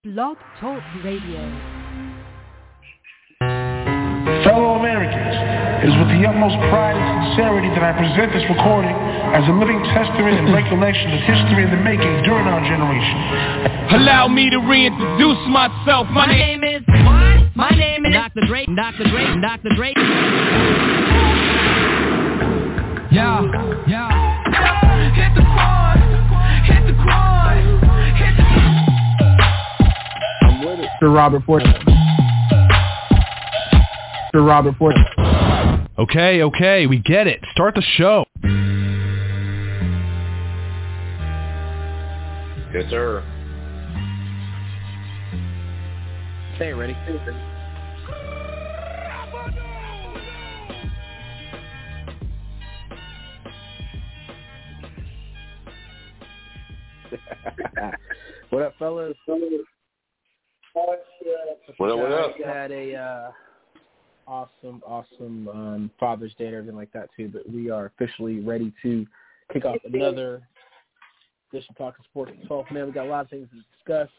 Blog Talk Radio. Fellow Americans, it is with the utmost pride and sincerity that I present this recording as a living testament and recollection of history in the making during our generation. Allow me to reintroduce myself. My name is Dr. Dre. Yeah. Hit the quad. I'm with it. Sir Robert Ford. Okay, we get it. Start the show. Yes, sir. Okay, ready? What up, fellas? What up? Had a awesome Father's Day and everything like that too. But we are officially ready to kick off another edition of Talking Sports at 12. Man, we got a lot of things to discuss.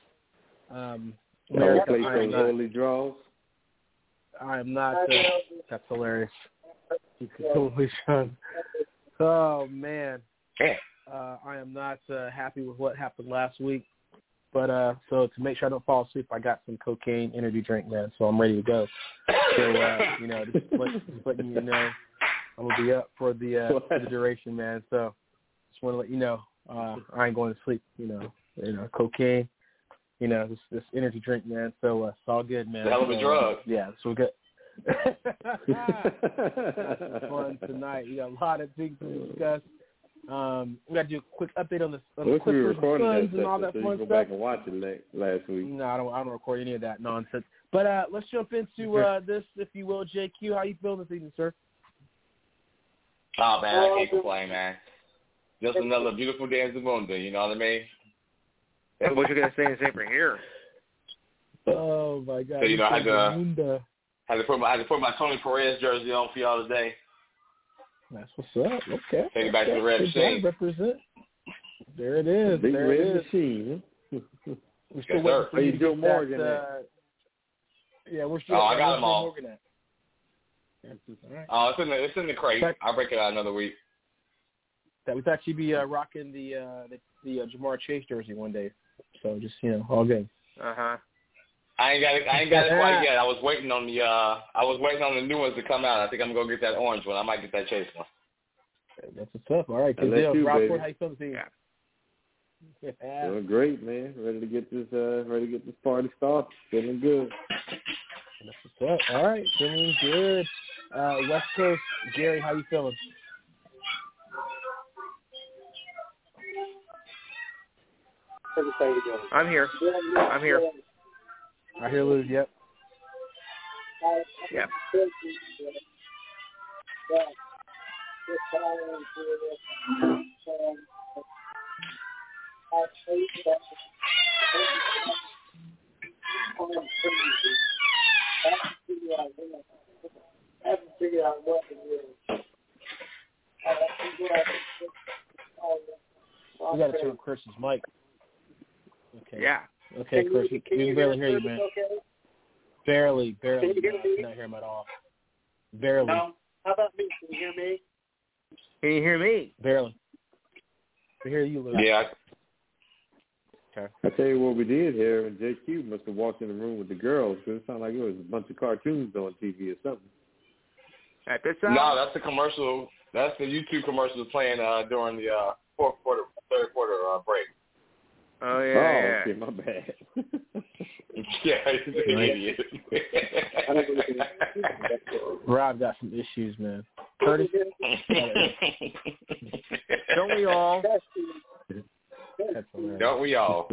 Play some early draws. I am not. That's hilarious. You could totally shun. Oh man, I am not happy with what happened last week. But so to make sure I don't fall asleep, I got some cocaine energy drink, man. So I'm ready to go. So just letting you know, I'm gonna be up for the duration, man. So just want to let you know, I ain't going to sleep. Cocaine. This energy drink, man. So it's all good, man. It's a hell of a drug. Yeah, so good. Fun tonight. We got a lot of things to discuss. We got to do a quick update on the Clippers Suns and all that so fun you go stuff. back and watch it last week. No, I don't record any of that nonsense. But let's jump into this, if you will, JQ. How you feeling this evening, sir? Oh man, I can't complain, man. Just another beautiful day in Zamunda, you know what I mean? That's what you're gonna say the same for here. Oh my God! So I had to put my Tony Perez jersey on for y'all today. That's what's up. Okay. Take it back to the red machine. Represent. There it is. Big there red it is. Machine. We're still waiting for you to Joe get Morgan. Yeah, we're still. Oh, I got them all. Morgan at. Right. Oh, it's in the crate. I'll break it out another week. That would actually be rocking the Jamar Chase jersey one day. So just all good. I ain't got it quite yet. I was waiting on the new ones to come out. I think I'm gonna go get that orange one. I might get that Chase one. That's what's up. All right, good deal. Rockford, how you feeling this evening? Yeah. Doing great, man. Ready to get this party started. Feeling good. That's what's up. All right, feeling good. West Coast, Gary, how you feeling? I'm here. I hear Lou, yep. Yep. We got to turn Chris's mic. Okay. Yeah. Okay, Chris, we can barely hear you, man. Barely. Can you hear me? Not hear him at all. Barely. No. How about me? Can you hear me? Can you hear me? Barely. We hear you, Lou. Yeah. Okay. I tell you what we did here, and JQ must have walked in the room with the girls, because it sounded like it was a bunch of cartoons on TV or something. At this time? No, that's the commercial. That's the YouTube commercial playing during the third quarter break. Oh, yeah. Okay, my bad. Yeah, he's an idiot. Rob got some issues, man. Curtis? Don't we all? Don't we all?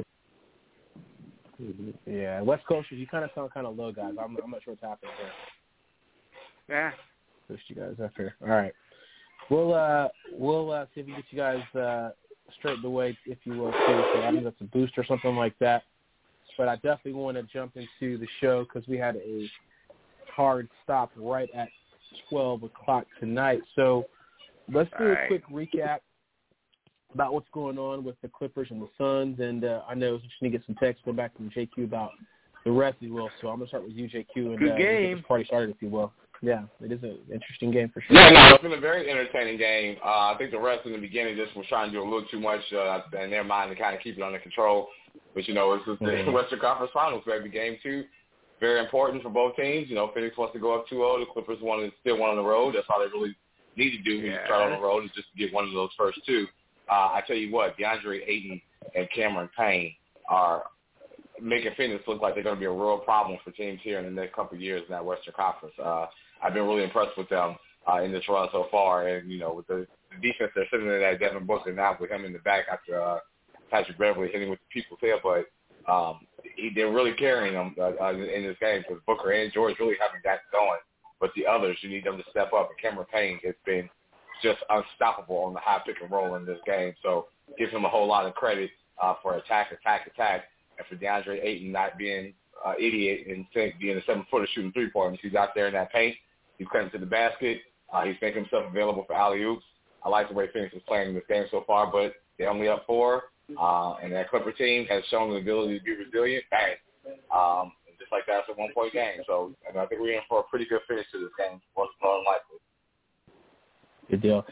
Yeah, West Coasters, you kind of sound kind of low, guys. I'm not sure what's happening here. Yeah. Pushed you guys up here. All right. We'll see if we can get you guys straightened away, if you will, too. So I think that's a boost or something like that. But I definitely want to jump into the show because we had a hard stop right at 12 o'clock tonight. So let's do a quick recap about what's going on with the Clippers and the Suns, and I know just need to get some text going back from JQ about the rest, if you will. So I'm going to start with you, JQ, and Good game. Get this party started, if you will. Yeah, it is an interesting game for sure. Yeah, no, it's been a very entertaining game. I think the rest in the beginning just was trying to do a little too much in their mind to kind of keep it under control. But, it's just the Western Conference Finals, baby. Game 2, very important for both teams. Phoenix wants to go up 2-0. The Clippers still one on the road. That's all they really need to do when you start on the road is just to get one of those first two. I tell you what, DeAndre Ayton and Cameron Payne are making Phoenix look like they're going to be a real problem for teams here in the next couple of years in that Western Conference. I've been really impressed with them in this run so far. And, with the defense they're sitting in that Devin Booker now with him in the back after Patrick Beverly hitting with the people's tail. But they're really carrying them in this game because Booker and George really haven't got going. But the others, you need them to step up. And Cameron Payne has been just unstoppable on the high pick and roll in this game. So give him a whole lot of credit for attack. And for DeAndre Ayton not being idiot and being a 7-footer shooting three-pointers. He's out there in that paint. He's cutting to the basket. He's making himself available for alley-oops. I like the way Phoenix is playing in this game so far, but they're only up 4. And that Clipper team has shown the ability to be resilient. Bang. Just like that, it's a 1-point game. So I think we're in for a pretty good finish to this game. More than likely. Good deal.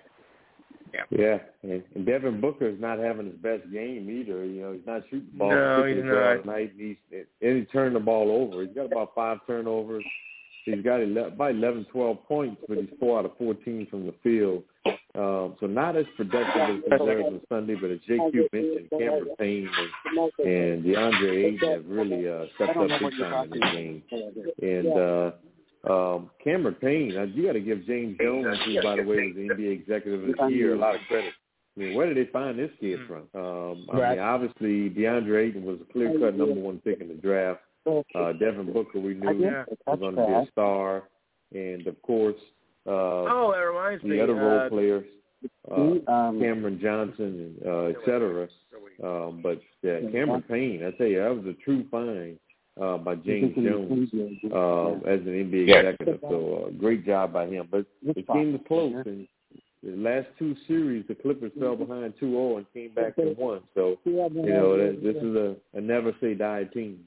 Yeah, and Devin Booker is not having his best game either. He's not shooting the ball. No, he's not. Night. He turned the ball over. He's got about 5 turnovers. He's got about 11, 12 points, but he's 4 out of 14 from the field. So not as productive as he was on Sunday, but as JQ mentioned, Cameron Payne and DeAndre Ayton have really stepped up big time in this game. And Cameron Payne, you got to give James Jones, who, by the way, was the NBA Executive of the Year, a lot of credit. I mean, where did they find this kid from? Obviously, DeAndre Ayton was a clear-cut number 1 pick in the draft. Devin Booker, we knew was going to be a star. And, of course, that reminds me. The other role players, Cameron Johnson, et cetera. But Cameron Payne, I tell you, that was a true find by James Jones as an NBA executive. So great job by him. But the game was close. And the last 2 series, the Clippers fell behind 2-0 and came back and won. So, this is a never-say-die team.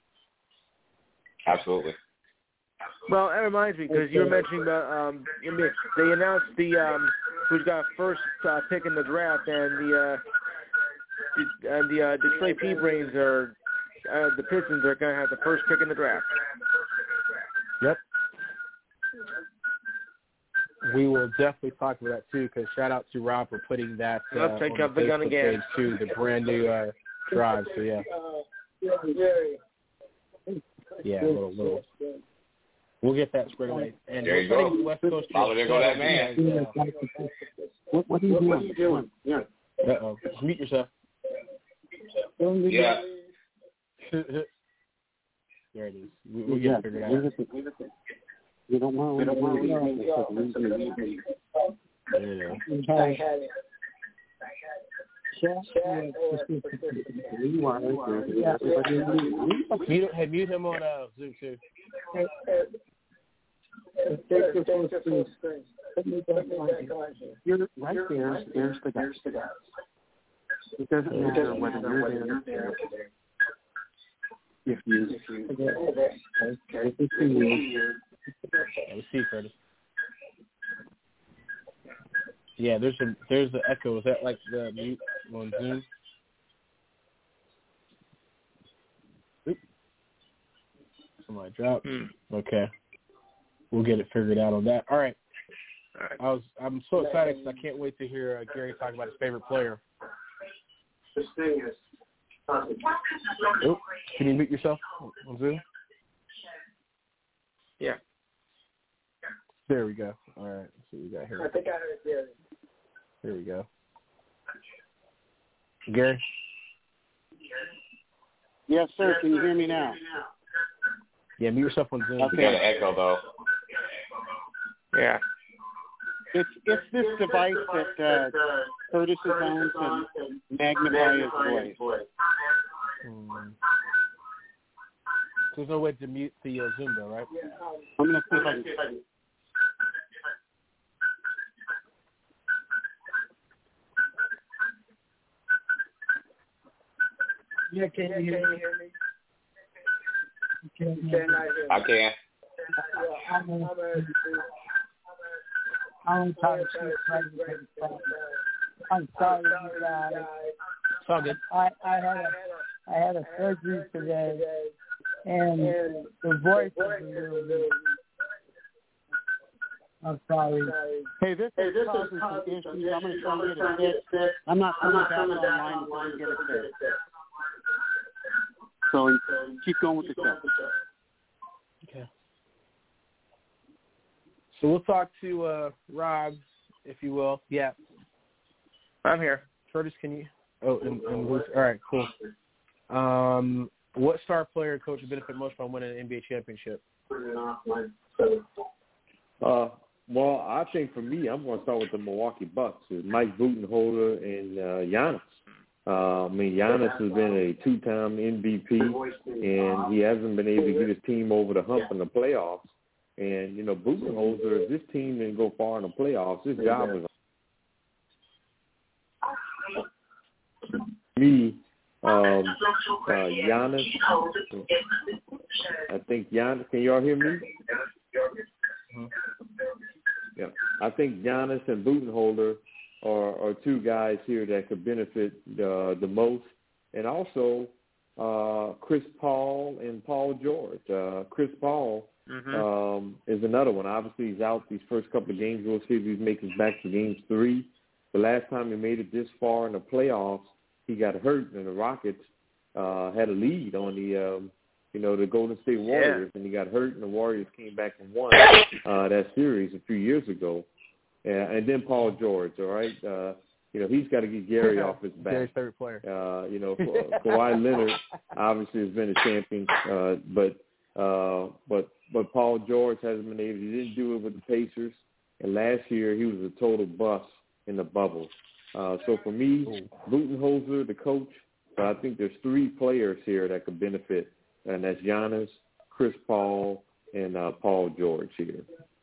Absolutely. Well, that reminds me, because you were mentioning about they announced who's got first pick in the draft, and the Detroit P-Brains the Pistons are going to have the first pick in the draft. Yep. We will definitely talk about that too. Because shout out to Rob for putting that Let's take up the gun again too, the brand new drive. So yeah. Yeah, a little. We'll get that squared away. And there you go. West Coast. There go that man. What are you doing? Yeah. Uh-oh. Just mute yourself. Yeah. There it is. We'll get it figured out. You don't want to. Mute him on Zoom too. You're right there. There's the guy. It doesn't matter whether you're there. If you let's see, Curtis. Yeah, there's the echo. Is that like the mute on Zoom? Oop. Somebody dropped. Okay. We'll get it figured out on that. All right. I'm so excited because I can't wait to hear Gary talk about his favorite player. This thing is. Oh, can you mute yourself on Zoom? Yeah. There we go. All right. Let's see what we got here. I think I heard Gary. Here we go. Gary? Yes, sir. Can you hear me now? Yeah, mute yourself on Zoom. Okay. You got an echo, though. Yeah. It's this device that Curtis owns and magnify his voice. There's no way to mute the Zoom, though, right? I'm going to see if I can. Yeah, can you hear me? I can. I'm sorry, you guys. It's all good. I had a surgery today, and the voice is a little bit. I'm sorry. Hey, this is causing some issues. I'm going to try to get it fixed. I'm not coming back online until we get it fixed. So keep going with the show. Okay. So we'll talk to Rob, if you will. Yeah. I'm here. Curtis, can you? Oh, and Bruce. All right, cool. What star player or coach would benefit most from winning an NBA championship? Well, I think for me, I'm going to start with the Milwaukee Bucks. It's Mike Budenholzer and Giannis. Giannis has been a two-time MVP, and he hasn't been able to get his team over the hump in the playoffs. And, Budenholzer, if this team didn't go far in the playoffs, his job was me. Giannis. I think Giannis. Can y'all hear me? Yeah. I think Giannis and Budenholzer are two guys here that could benefit the most. And also Chris Paul and Paul George. Chris Paul is another one. Obviously, he's out these first couple of games. We'll see if he makes it back to Game 3. The last time he made it this far in the playoffs, he got hurt, and the Rockets had a lead on the Golden State Warriors, and he got hurt, and the Warriors came back and won that series a few years ago. And then Paul George, all right? He's got to get Gary off his back. Gary's favorite player. Kawhi Leonard obviously has been a champion, but Paul George hasn't been able. He didn't do it with the Pacers, and last year he was a total bust in the bubble. So for me, Budenholzer, the coach, I think there's three players here that could benefit, and that's Giannis, Chris Paul, and Paul George here.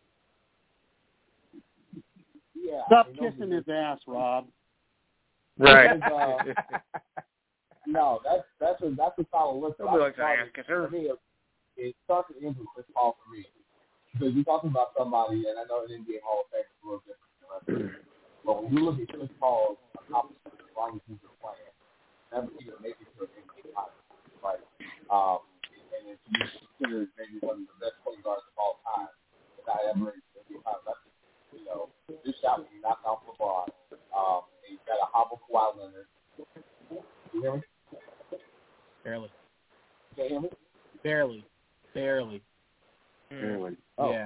Yeah, stop kissing his ass, Rob. Right. No, that's a solid list. Nobody likes an ass kisser. For me, it starts and ends with Chris Paul for me, because you're talking about somebody, and I know the NBA Hall of Fame is a little different. But when you look at Chris Paul's accomplishments as long as he's been playing, never even make it to an NBA final, right? And if you consider maybe one of the best point guards of all time, without ever in the NBA final, that's this shot when he knocked off LeBron. He's got a hobble Kawhi Leonard. You hear me? Barely. Can you hear me? Barely. Oh. Yeah.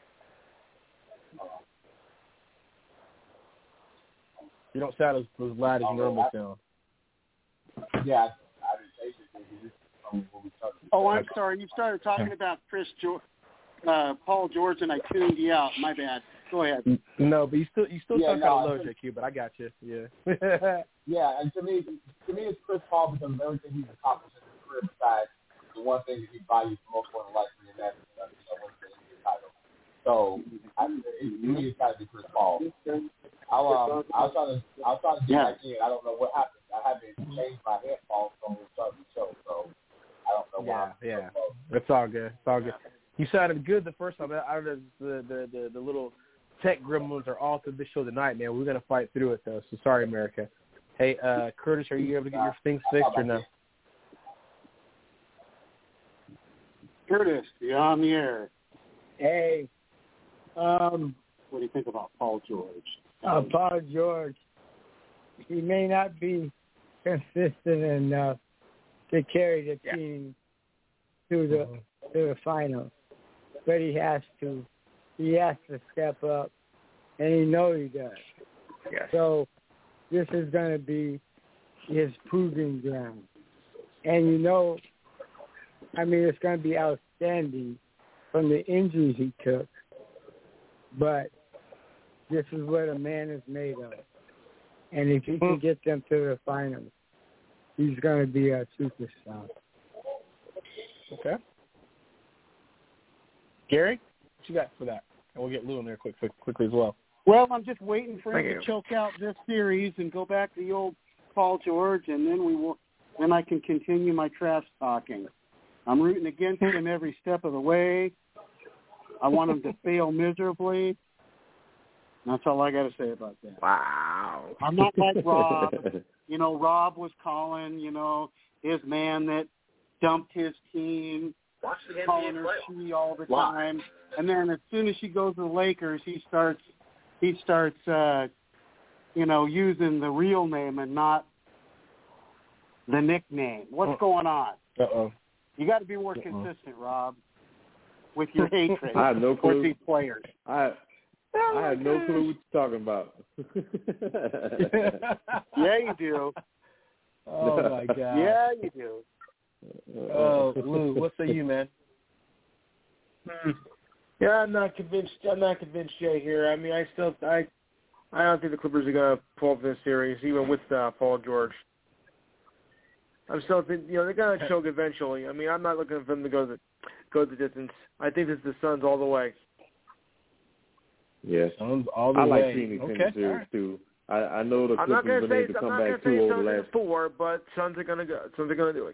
You don't sound as loud as you normally sound. Yeah, I didn't say this when we started. Oh, I'm sorry. You started talking about Paul George, and I tuned you out. My bad. Go ahead. No, but you still sound kind of low, JQ, but I got you. Yeah. Yeah, and to me, it's Chris Paul because of everything he's accomplished in his career besides the one thing that he values most more than likely, and that's winning the NBA title. So, to me, it's got to be Chris Paul. I'll try to get back in. I don't know what happened. I haven't changed my headphones when we started the show, so I don't know why. Yeah. It's all good. You sounded good the first time. Out of the little tech gremlins are all through this show tonight, man. We're going to fight through it, though. So sorry, America. Hey, Curtis, are you able to get your things fixed or no? Curtis, you're on the air. Hey. What do you think about Paul George? Paul George, he may not be consistent enough to carry the team to the final, but he has to step up, and he knows he does. Yes. So this is going to be his proving ground, and it's going to be outstanding from the injuries he took, but this is what a man is made of. And if he can get them to the finals, he's going to be a superstar. Okay. Gary, what you got for that? And we'll get Lou in there quickly as well. Well, I'm just waiting for him to choke out this series and go back to the old Paul George, and then we will then I can continue my trash talking. I'm rooting against him every step of the way. I want him to fail miserably. That's all I got to say about that. Wow. I'm not like Rob. You know, Rob was calling, his man that dumped his team, calling her she all the time. And then as soon as she goes to the Lakers, he starts using the real name and not the nickname. What's going on? Uh-oh. You got to be more consistent, Rob, with your hatred I have no clue. towards these players. I have no clue what you're talking about. Yeah, you do. Oh, my God. Yeah, you do. Oh, Lou, what say you, man? Yeah, I'm not convinced. Jay here. I mean, I don't think the Clippers are going to pull up this series, even with Paul George. I'm still thinking, they're going to choke eventually. I mean, I'm not looking for them to go the distance. I think it's the Suns all the way. Yes, Suns all the I way. like Phoenix in the series too. I know the Clippers been able to come back 2 over the last 4, but Suns are going to go. Suns are going to do it.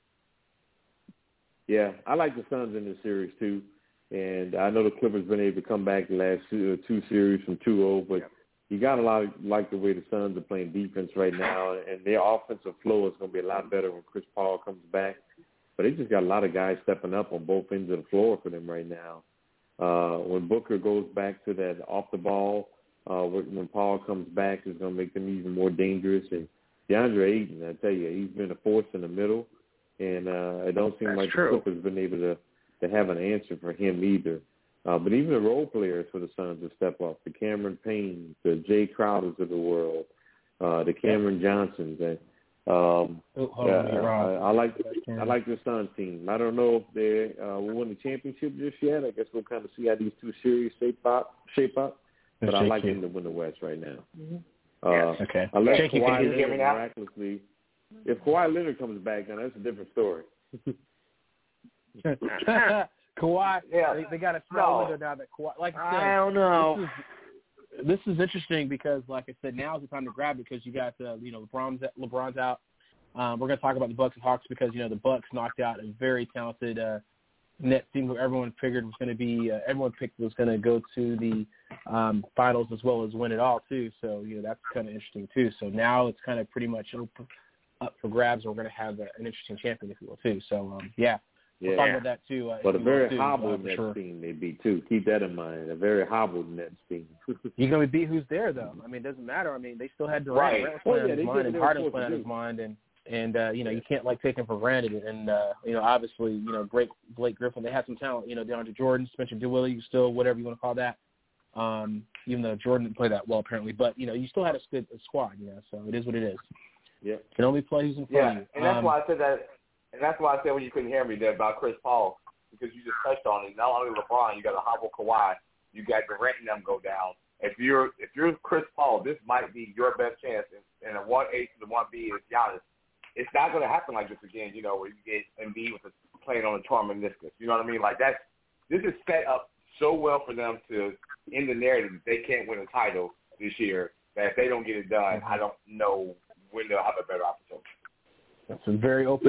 Yeah, I like the Suns in this series too, and I know the Clippers been able to come back the last 2 series from 2-0, but you got to like the way the Suns are playing defense right now, and their offensive flow is going to be a lot better when Chris Paul comes back. But they just got a lot of guys stepping up on both ends of the floor for them right now. When Booker goes back to that off the ball, when Paul comes back, it's going to make them even more dangerous. And DeAndre Ayton, I tell you, he's been a force in the middle, and it don't seem like the Clippers been able to have an answer for him either. But even the role players for the Suns have stepped up. The Cameron Payne, the Jay Crowders of the world, the Cameron Johnsons. And I like the Suns team. I don't know if they will win the championship just yet. I guess we'll kind of see how these 2 series shape up. But I like them to win the West right now. Okay. Unless Kawhi Leonard miraculously, if Kawhi Leonard comes back, then that's a different story. Kawhi, they got to smell window now that Kawhi. Like I said, I don't know. This is interesting because, like I said, now is the time to grab it because you got LeBron's out. We're going to talk about the Bucks and Hawks because the Bucks knocked out a very talented Nets team who everyone figured was going to be everyone picked was going to go to the finals as well as win it all too. So that's kind of interesting too. So now it's kind of pretty much up for grabs. And we're going to have an interesting champion, if you will, too. So we'll talk about that too. But a very hobbled Nets team they beat too. Keep that in mind. A very hobbled Nets team. You're going to beat who's there though. I mean, it doesn't matter. I mean, they still had Durant. Durant was playing out his mind, and Harden was playing out his mind, and you can't take him for granted. And obviously, great Blake Griffin. They had some talent. DeAndre Jordan, Spencer Dinwiddie, still whatever you want to call that. Even though Jordan didn't play that well apparently, but you still had a good squad. So it is what it is. Yeah. Can only play who's in front of you. And that's why I said that. And that's why I said when you couldn't hear me there about Chris Paul, because you just touched on it. Not only LeBron, you got a hobble Kawhi, you got Durant and them go down. If you're Chris Paul, this might be your best chance. And a 1A to the 1B is Giannis. It's not going to happen like this again. Where you get Embiid with playing on a torn meniscus. You know what I mean? Like this is set up so well for them to end the narrative that they can't win a title this year. That if they don't get it done, I don't know when they'll have a better opportunity. That's a very open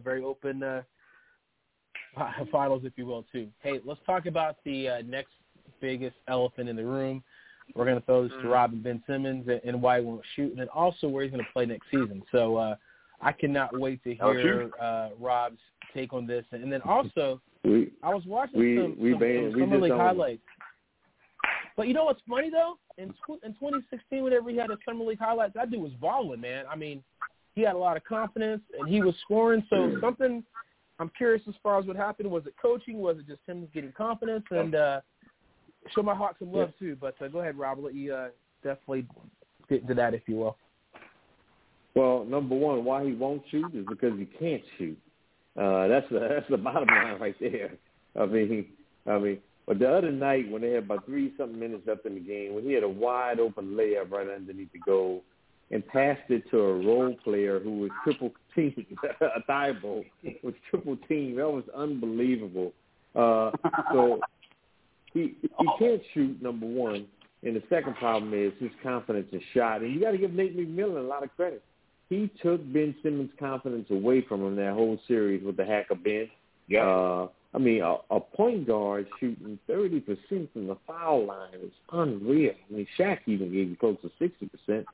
finals, if you will, too. Hey, let's talk about the next biggest elephant in the room. We're going to throw this to Rob and Ben Simmons and why he won't shoot, and then also where he's going to play next season. So I cannot wait to hear Rob's take on this. And then also, I was watching some Summer League highlights. But you know what's funny, though? In 2016, whenever he had his Summer League highlights, that dude was balling, man. I mean, he had a lot of confidence, and he was scoring. So something I'm curious as far as what happened. Was it coaching? Was it just him getting confidence? And show my Hawks some love, too. But go ahead, Rob. I'll let you definitely get into that, if you will. Well, number one, why he won't shoot is because he can't shoot. That's the bottom line right there. I mean, but the other night when they had about 3-something minutes left in the game, when he had a wide open layup right underneath the goal and passed it to a role player who was triple teamed, a Thibault was triple teamed. That was unbelievable. So he can't shoot, number one. And the second problem is his confidence in shot. And you got to give Nate McMillan a lot of credit. he took Ben Simmons' confidence away from him that whole series with the hack of Ben. Yeah. I mean, a point guard shooting 30% from the foul line is unreal. I mean, Shaq even gave you close to 60%.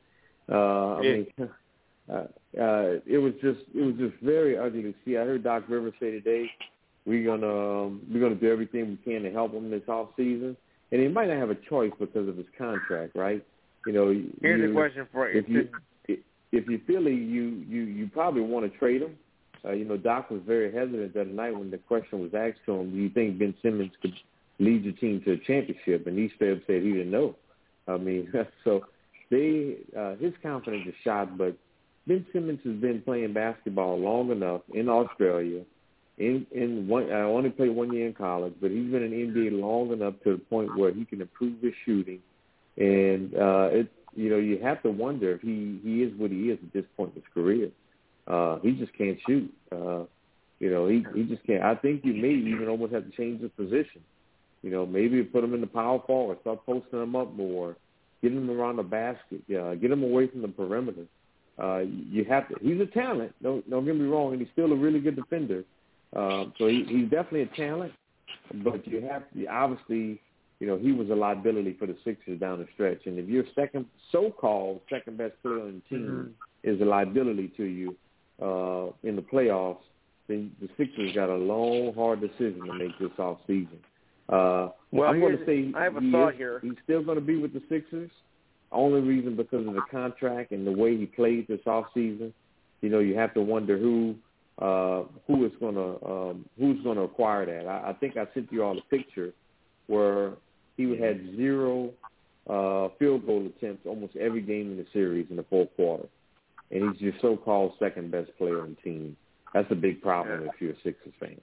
It was just very ugly to see. I heard Doc Rivers say today we're gonna do everything we can to help him this off season, and he might not have a choice because of his contract, right? You know, here's a question for you. If you Philly, you probably want to trade him. You know, Doc was very hesitant that night when the question was asked to him, do you think Ben Simmons could lead your team to a championship? And he said he didn't know. I mean, so his confidence is shot, but Ben Simmons has been playing basketball long enough in Australia. I only played 1 year in college, but he's been in the NBA long enough to the point where he can improve his shooting. And, you have to wonder if he is what he is at this point in his career. He just can't shoot. He just can't. I think you may even almost have to change his position. You know, maybe put him in the power forward, start posting him up more, get him around the basket, get him away from the perimeter. You have to. He's a talent. Don't get me wrong, and he's still a really good defender. So he's definitely a talent. But you have to obviously, he was a liability for the Sixers down the stretch. And if your so-called second best player on the team is a liability to you in the playoffs, then the Sixers got a long, hard decision to make this off season. I'm going to say I have a thought here. He's still going to be with the Sixers. Only reason because of the contract and the way he played this off season. You have to wonder who's going to acquire that. I think I sent you all a picture where he had 0 field goal attempts almost every game in the series in the fourth quarter, and he's your so-called second best player on the team. That's a big problem if you're a Sixers fan.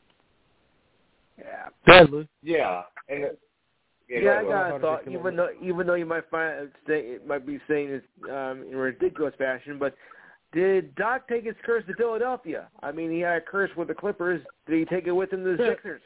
Yeah. And I got a thought. Even though you might find it might be saying this in a ridiculous fashion, but did Doc take his curse to Philadelphia? I mean, he had a curse with the Clippers. Did he take it with him to the Sixers?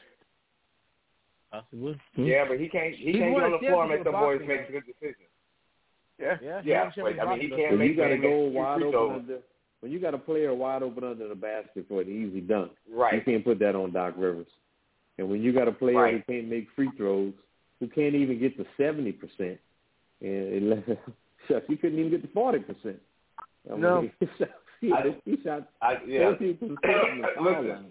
Possibly. Yeah, but he can't get on the floor and make the boys make good decisions. Yeah. But, I mean, he can't make. You got to go wide open when you got a player wide open under the basket for an easy dunk. Right. You can't put that on Doc Rivers. And when you got a player who can't make free throws, who can't even get to 70%, and he couldn't even get to 40%. No. He shot 30% in the foul line.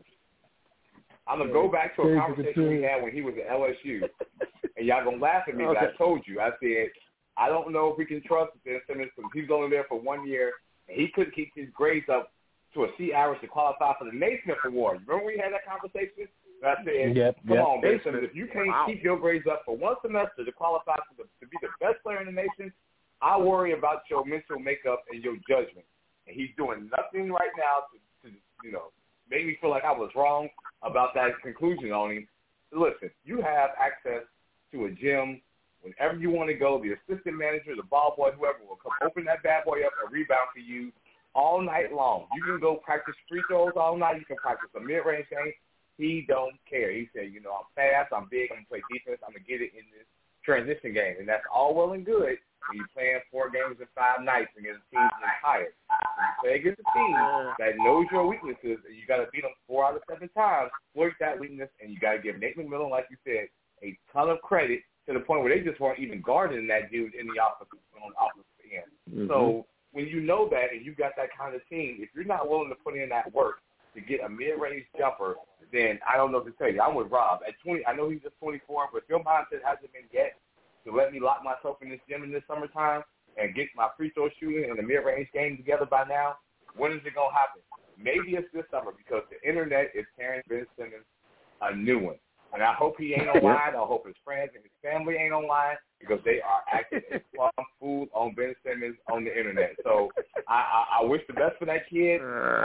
I'm going to go back to a conversation we had when he was at LSU. And y'all going to laugh at me, but I told you. I said, I don't know if we can trust Ben Simmons because he's only there for 1 year, and he couldn't keep his grades up to a C average to qualify for the Naismith Award. Remember we had that conversation? And I said, come on, Ben Simmons, if you can't keep your grades up for one semester to qualify to be the best player in the nation, I worry about your mental makeup and your judgment. And he's doing nothing right now to make me feel like I was wrong about that conclusion on him. Listen, you have access to a gym whenever you want to go. The assistant manager, the ball boy, whoever will come open that bad boy up and rebound for you all night long. You can go practice free throws all night. You can practice a mid-range game. He don't care. He said, I'm fast, I'm big, I'm going to play defense, I'm going to get it in this transition game. And that's all well and good when you're playing 4 games in 5 nights against teams that are tired. When you play against a team that knows your weaknesses, and you got to beat them 4 out of 7 times, exploit that weakness, and you got to give Nate McMillan, like you said, a ton of credit to the point where they just weren't even guarding that dude in the offensive end. Mm-hmm. So when you know that and you got that kind of team, if you're not willing to put in that work to get a mid-range jumper, then I don't know what to tell you. I'm with Rob. At 20, I know he's just 24, but if your mindset hasn't been yet to let me lock myself in this gym in this summertime and get my free throw shooting and the mid-range game together by now, when is it going to happen? Maybe it's this summer because the internet is tearing Ben Simmons a new one. And I hope he ain't online. I hope his friends and his family ain't online because they are acting as plum food on Ben Simmons on the internet. So I wish the best for that kid.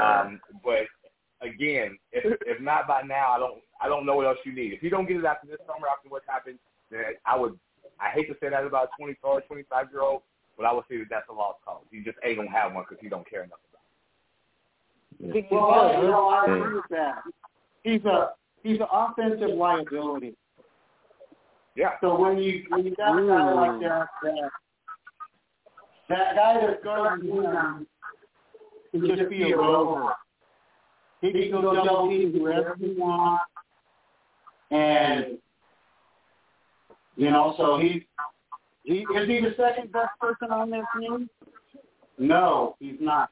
But again, if not by now, I don't know what else you need. If you don't get it after this summer, after what happened, then I hate to say that about a 24 or 25-year-old, but I would say that that's a lost cause. He just ain't going to have one because he don't care enough about it. Well, I agree with that. He's an offensive liability. Yeah. So when you got a guy like that guy that's going to could just be a rover. He could go double team whoever he wants. And, so is he the second best person on their team? No, he's not.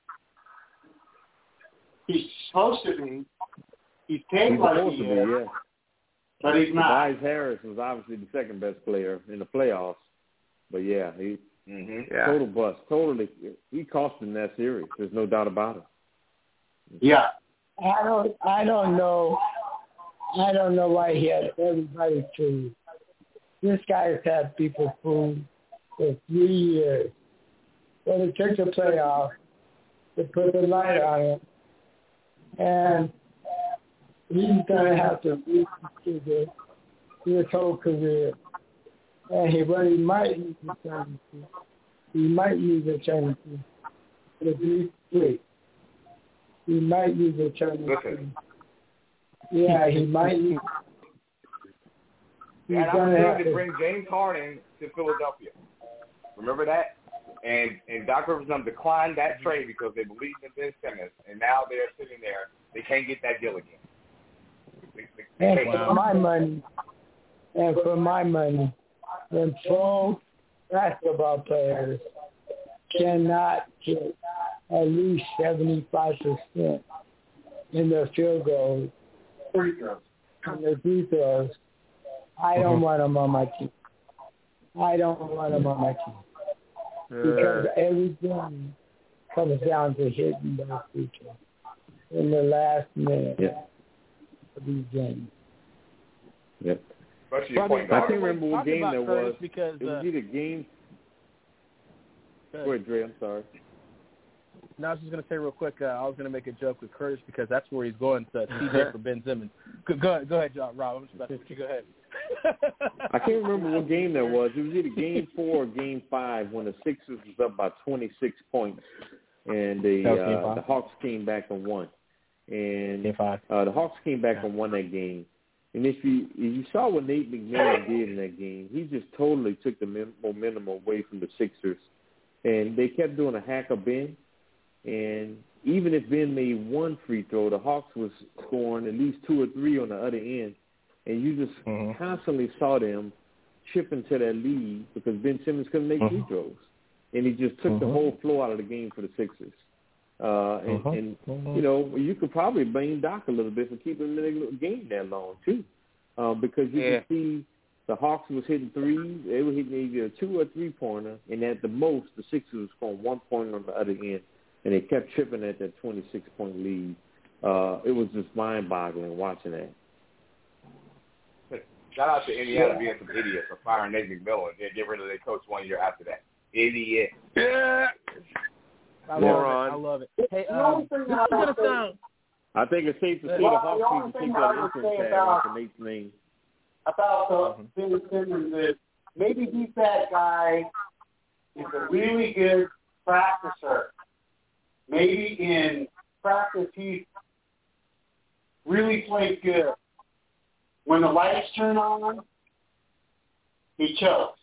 He's supposed to be. He's paid like he is. Yeah. But he's not. Tobias Harris was obviously the second best player in the playoffs. But, yeah, he total bust. Totally. He cost him that series. There's no doubt about it. Yeah. I don't know. I don't know why he had everybody fooled. This guy has had people fooled for 3 years. So they took the playoff, they put the light on him, and he's going to have to reconsider his whole career. And he might use the championship. He might use the championship. If he's free. He might use the championship. Yeah, he might use it. And I'm going to bring James Harden to Philadelphia. Remember that? And Doc Rivers declined that trade because they believed in Ben Simmons, and now they're sitting there. They can't get that deal again. And for my money, when pro basketball players cannot get at least 75% in their field goals, and their free throws, I don't want them on my team. Because every game comes down to hitting those free throws in the last minute of these games. Yep. I can't remember what game that was. Because, it was either game. Go ahead, Dre. I'm sorry. No, I was just going to say real quick, I was going to make a joke with Curtis because that's where he's going to TJ for Ben Simmons. Go ahead, John. Rob. I'm just about to let you go ahead. I can't remember what game that was. It was either game 4 or game 5 when the Sixers was up by 26 points, and the Hawks came back and won. And game 5. The Hawks came back and won that game. And if you saw what Nate McMillan did in that game, he just totally took the momentum away from the Sixers, and they kept doing a hack of Ben. And even if Ben made one free throw, the Hawks was scoring at least 2 or 3 on the other end. And you just constantly saw them chip into that lead because Ben Simmons couldn't make free throws. And he just took the whole flow out of the game for the Sixers. And you could probably blame Doc a little bit for keeping the game that long, too. Because you can see the Hawks was hitting threes. They were hitting either a 2 or 3-pointer. And at the most, the Sixers was scoring 1 point on the other end. And they kept chipping at that 26-point lead. It was just mind-boggling watching that. Shout out to Indiana being some idiots for firing Nate McMillan and then get rid of their coach 1 year after that. Idiot. Yeah. I love it. Hey, this is going to sound... I think it's safe to say the Hawks need to take that interim tag off of Nate's name. About Ben Simmons is maybe he's that guy who's a really good practicer. Maybe in practice he really plays good. When the lights turn on, he chokes.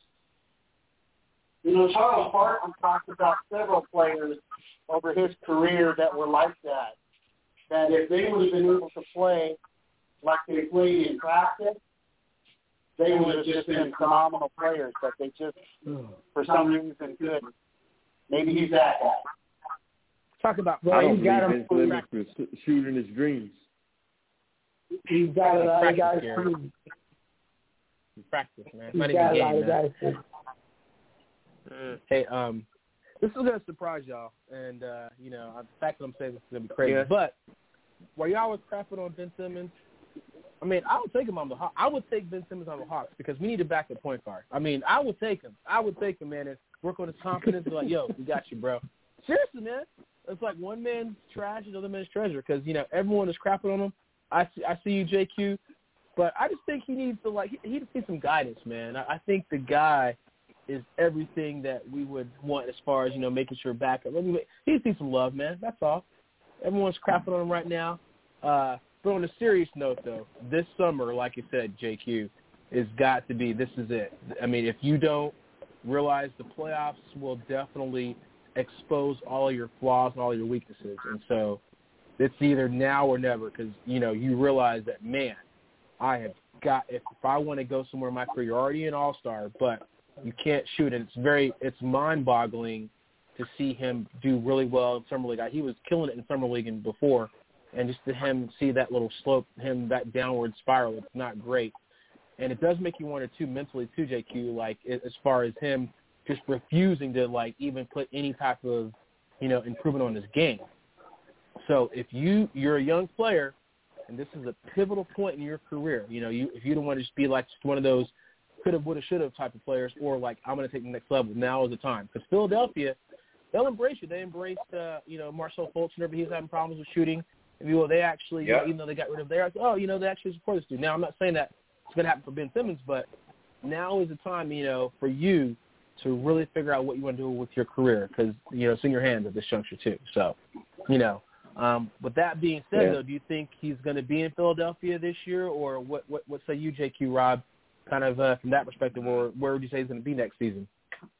Charles Barkley talked about several players over his career that were like that. That if they would have been able to play like they played in practice, they would have just been phenomenal players, but they just, for some reason, couldn't. Maybe he's that guy. Talk about I don't believe Vince Lemons was shooting his dreams. He's got a lot of guys. Practice, man. Not even game, man. Hey, this is gonna surprise y'all, and the fact that I'm saying this is gonna be crazy. Yeah. But while y'all was crapping on Ben Simmons, I mean, I would take him on the Hawks. I would take Ben Simmons on the Hawks because we need a backup point guard. I mean, I would take him. Man, and work on his confidence. And be like, yo, we got you, bro. Seriously, man. It's like one man's trash, another man's treasure. Because everyone is crapping on him. I see you, JQ, but I just think he needs to he just needs some guidance, man. I think the guy is everything that we would want as far as making sure backup. He just needs some love, man. That's all. Everyone's crapping on him right now. But on a serious note, though, this summer, like you said, JQ, is got to be. This is it. I mean, if you don't realize the playoffs will definitely expose all of your flaws and all of your weaknesses. And so it's either now or never because, you realize that, man, I have got – if I want to go somewhere in my career, you're already an all-star, but you can't shoot. And it's mind-boggling to see him do really well in Summer League. He was killing it in Summer League and before, and just to him see that little slope, that downward spiral, it's not great. And it does make you wonder, too, mentally, too, JQ, like as far as him just refusing to, like, even put any type of, improvement on his game. So if you're a young player, and this is a pivotal point in your career, if you don't want to just be like just one of those coulda, woulda, shoulda type of players, or like I'm going to take the next level, now is the time. Because Philadelphia, they'll embrace you. They embraced, Marcel Fultz whenever he was having problems with shooting. They actually, even though they got rid of theirs, they actually support this dude. Now, I'm not saying that it's going to happen for Ben Simmons, but now is the time, for you to really figure out what you want to do with your career because, it's in your hands at this juncture too. So, with that being said, though, do you think he's going to be in Philadelphia this year, or what say you, JQ, Rob, kind of from that perspective, or where would you say he's going to be next season?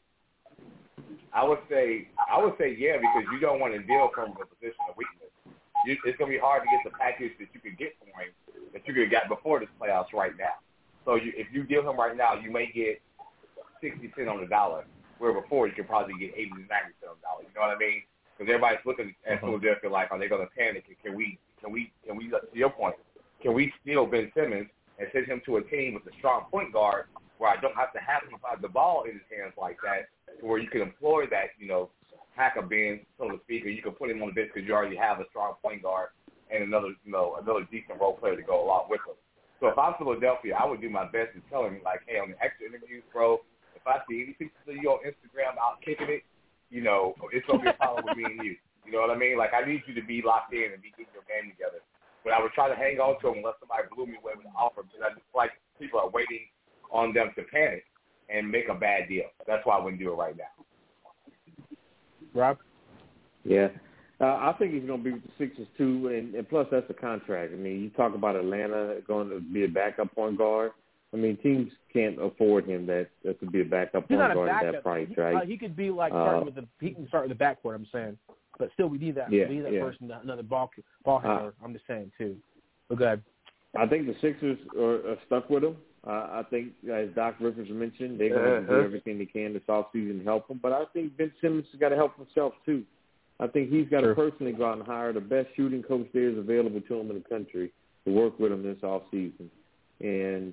I would say yeah, because you don't want to deal from a position of weakness. It's going to be hard to get the package that you could get for him that you could have got before this playoffs right now. So if you deal him right now, you may get 60 cents on the dollar, where before you could probably get 80 to 90 cents on the dollar. You know what I mean? Because everybody's looking at Philadelphia like, are they going to panic? Can we, to your point, can we steal Ben Simmons and send him to a team with a strong point guard where I don't have to have him have the ball in his hands like that, to where you can employ that, hack a Ben, so to speak, or you can put him on the bench because you already have a strong point guard and another decent role player to go along with him. So if I'm Philadelphia, I would do my best to tell him, like, hey, on the extra interviews, bro, if I see any pictures of you on Instagram out kicking it, it's going to be a problem with me and you. You know what I mean? Like, I need you to be locked in and be getting your game together. But I would try to hang on to him unless somebody blew me away with an offer, because I just feel like people are waiting on them to panic and make a bad deal. That's why I wouldn't do it right now. Rob? Yeah. I think he's going to be with the Sixers, too, and plus that's the contract. I mean, you talk about Atlanta going to be a backup point guard. I mean, teams can't afford him that to be a backup point guard at that price, right? He could be like he can start with the backcourt, I'm saying. But still, we need that. We need that person, another ball handler. I'm just saying, too. But go ahead. I think the Sixers are stuck with him. I think, as Doc Rivers mentioned, they're going to do everything they can this offseason to help him. But I think Ben Simmons has got to help himself, too. I think he's got to personally go out and hire the best shooting coach there is available to him in the country to work with him this offseason. And,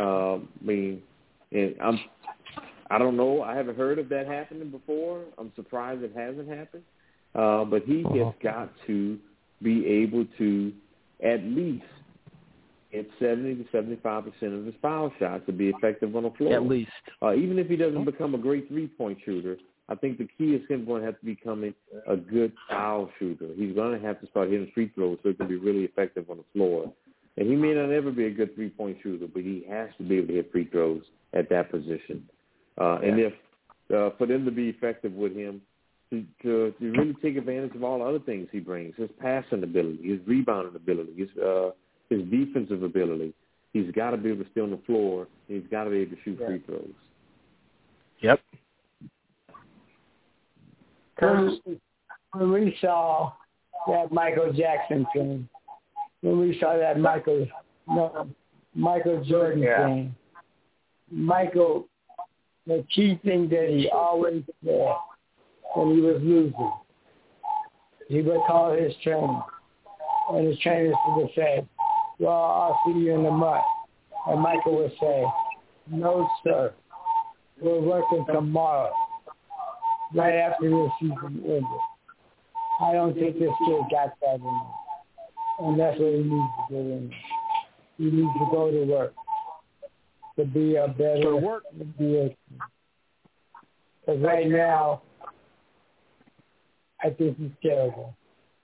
I don't know. I haven't heard of that happening before. I'm surprised it hasn't happened. But he has got to be able to at least get 70 to 75% of his foul shots to be effective on the floor. At least. Even if he doesn't become a great three-point shooter, I think the key is him going to have to becoming a good foul shooter. He's going to have to start hitting free throws so he can be really effective on the floor. And he may not ever be a good three-point shooter, but he has to be able to hit free throws at that position. And if for them to be effective with him, to really take advantage of all the other things he brings, his passing ability, his rebounding ability, his defensive ability, he's got to be able to stay on the floor, and he's got to be able to shoot free throws. Yep. When we saw that Michael Jackson thing, when we saw that Michael Jordan thing, Michael, the key thing that he always said when he was losing, he would call his trainer, and his trainer would say, well, I'll see you in the mud. And Michael would say, no, sir, we're working tomorrow, right after this season ended. I don't think this kid got that in him. And that's what he needs to get in. He needs to go to work to be a better work. Because right now, I think he's terrible.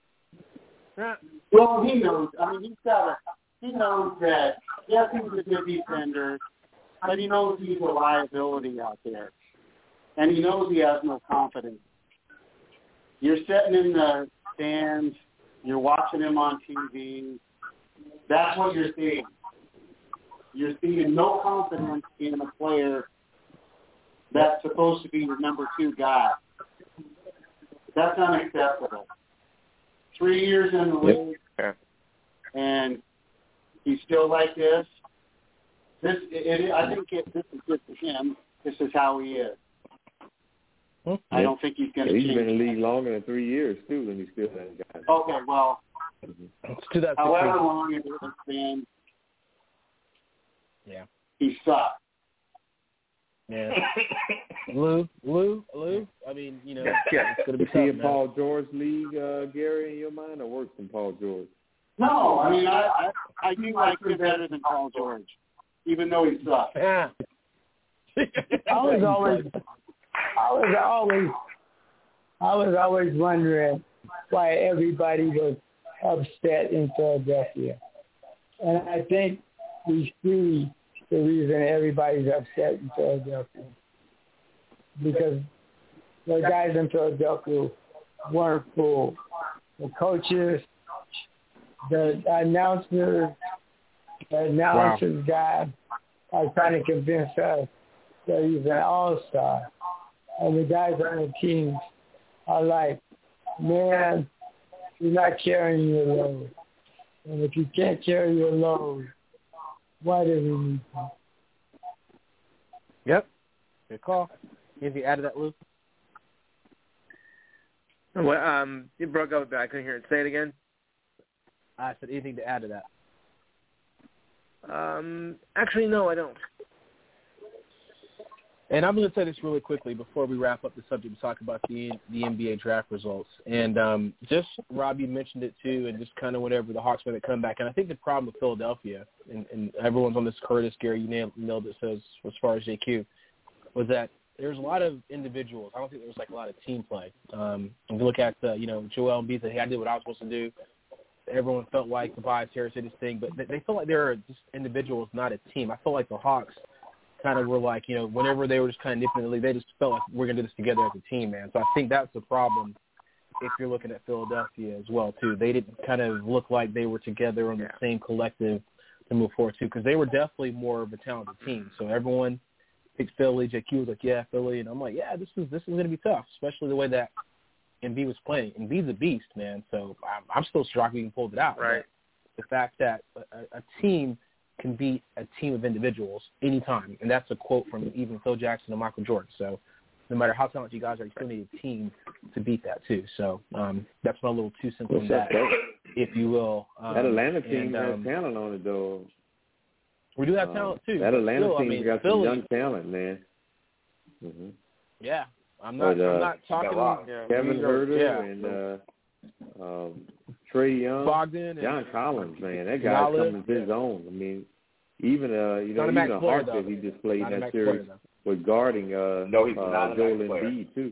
Well, he knows. I mean, he knows that, yes, he's a good defender, but he knows he's a liability out there. And he knows he has no confidence. You're sitting in the stands, you're watching him on TV. That's what you're seeing. You're seeing no confidence in a player that's supposed to be the number 2 guy. That's unacceptable. 3 years in the league, and he's still like this. I think this is just him. This is how he is. I don't think he's going to change. He's been in the league longer than 3 years, too, and he's still that guy. Okay, well, however long it has been, he sucks. Yeah. Lou. I mean, you know, it's going to be Is he in Paul George league, Gary, in your mind, or worse than Paul George? No, I mean, I do like him better than Paul George, even though he sucks. Yeah. I was always wondering why everybody was upset in Philadelphia. And I think we see the reason everybody's upset in Philadelphia. Because the guys in Philadelphia weren't fooled. The coaches, the announcers guy are trying to convince us that he's an all-star. And the guys on the teams are like, man, you're not carrying your load. And if you can't carry your load, why do we need you? Yep. Good call. Anything to add to that, Lou? Well, you broke up a bit. I couldn't hear it. Say it again. I said anything to add to that. Actually, no, I don't. And I'm going to say this really quickly before we wrap up the subject and talk about the NBA draft results. And just, Rob, you mentioned it too, and just kind of whenever the Hawks made a comeback. And I think the problem with Philadelphia, and everyone's on this Curtis, Gary, you nailed it, says as far as JQ, was that there's a lot of individuals. I don't think there was like a lot of team play. If you look at, Joel Embiid said, hey, I did what I was supposed to do. Everyone felt like Tobias Harris did his thing, but they felt like they were just individuals, not a team. I felt like the Hawks kind of were like, whenever they were just kind of nipping the league, they just felt like we're going to do this together as a team, man. So I think that's the problem if you're looking at Philadelphia as well, too. They didn't kind of look like they were together on the same collective to move forward, too, because they were definitely more of a talented team. So everyone picked Philly. JQ was like, yeah, Philly. And I'm like, yeah, this is going to be tough, especially the way that Embiid was playing. Embiid's a beast, man. So I'm still shocked we even pulled it out. Right. But the fact that a team can beat a team of individuals anytime. And that's a quote from even Phil Jackson and Michael Jordan. So no matter how talented you guys are, you still need a team to beat that too. So that's my little 2 cents on that, if you will. That Atlanta team has talent on it, though. We do have talent too. That Atlanta team's got Philly, some young talent, man. Mm-hmm. Yeah. I'm not talking about Kevin Huerter and Trae Young, Bogdan, John Collins, man, that guy's coming to his own. I mean, even even a Hart that he just played in that series was guarding Joel Embiid too.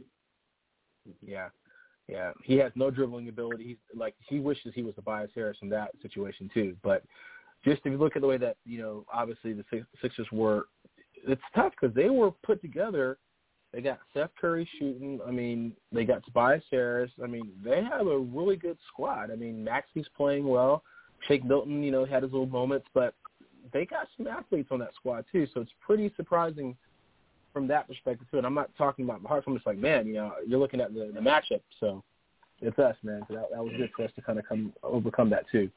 Yeah, he has no dribbling ability. He's like he wishes he was Tobias Harris in that situation too. But just if you look at the way that obviously the Sixers were, it's tough because they were put together. They got Seth Curry shooting. I mean, they got Tobias Harris. I mean, they have a really good squad. I mean, Maxi's playing well. Shake Milton, had his little moments, but they got some athletes on that squad too. So it's pretty surprising from that perspective too. And I'm not talking about the Hawks. I'm just like, man, you're looking at the matchup. So it's us, man. So that was good for us to kind of overcome that too.